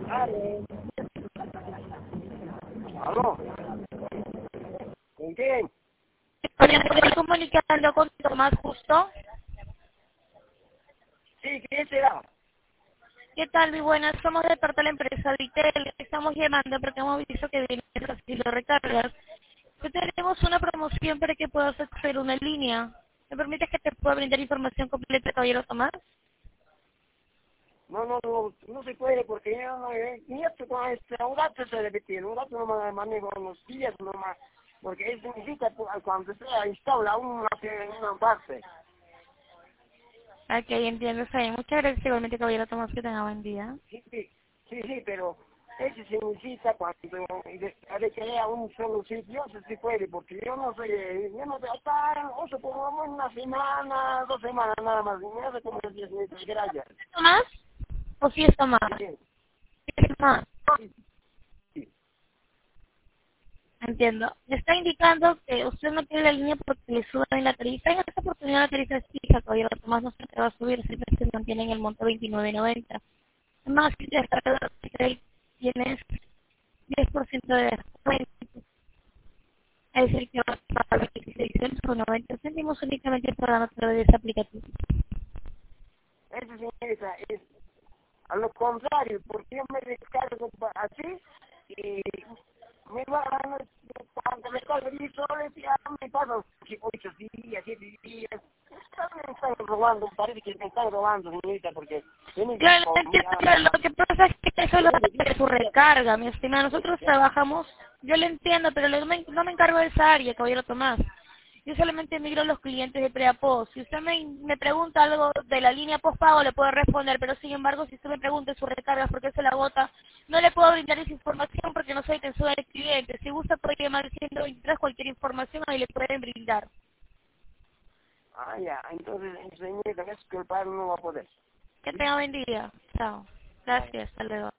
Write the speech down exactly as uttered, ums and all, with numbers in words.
Aló. ¿Aló? ¿Con quién? Oye, estoy comunicando con Tomás Justo. Sí, ¿quién será? ¿Qué tal, mi buena? Somos de parte de la empresa Vitel. Estamos llamando porque hemos visto que viene si lo recargas. Que tenemos una promoción para que puedas acceder a una línea. ¿Me permites que te pueda brindar información completa, caballero Tomás? No, no, no, no se puede porque yo no, eh, ni esto con este, un rato se repetir, un rato no me manejo los días nomás, porque eso significa pues, cuando se instala una, una base. Ok, entiendo, está bien. Muchas gracias igualmente, caballero Tomás, que tenga buen día. Sí, sí, sí, sí, pero eso significa cuando de que haya un solo sitio, eso sí puede, porque yo no soy, eh, yo no sé, hasta ocho, como una semana, dos semanas nada más, no sé cómo es eso, gracias. ¿Tomás? ¿O sí es Tomás? Sí, Sí es Tomás. sí, sí. Entiendo. Me está indicando que usted no quiere la línea porque le suben la tarifa. En esta oportunidad la tarifa es fija, caballero Tomás, no se te va a subir, siempre se mantiene en el monto veintinueve noventa. Además, si te descargas tienes diez por ciento de descuento. Es decir, que vas a pagar dieciséis euros con noventa céntimos únicamente pagando a través de ese aplicativo. Eso señorita es a lo contrario, porque yo me descargo pa- así y me va a cuando me cargo mi soles ya me pasan ocho días, siete días. Me están robando, parece que me están robando, señorita, porque tienen que Claro, entiendo, comer claro, lo que pasa es que eso lo hace su recarga, mi estimado. Nosotros trabajamos, yo le entiendo, pero no me, no me encargo de esa área, caballero Tomás. Yo solamente migro a los clientes de pre-post. Si usted me, me pregunta algo de la línea post-pago, le puedo responder, pero sin embargo, si usted me pregunta de sus recargas, por qué se la bota, no le puedo brindar esa información porque no soy atención al cliente. Si gusta, puede llamar al ciento veintitrés, cualquier información ahí le pueden brindar. Ah, ya, entonces, señorita, es que el padre no va a poder. Que tenga buen día. Chao. Vale. Gracias. Hasta luego.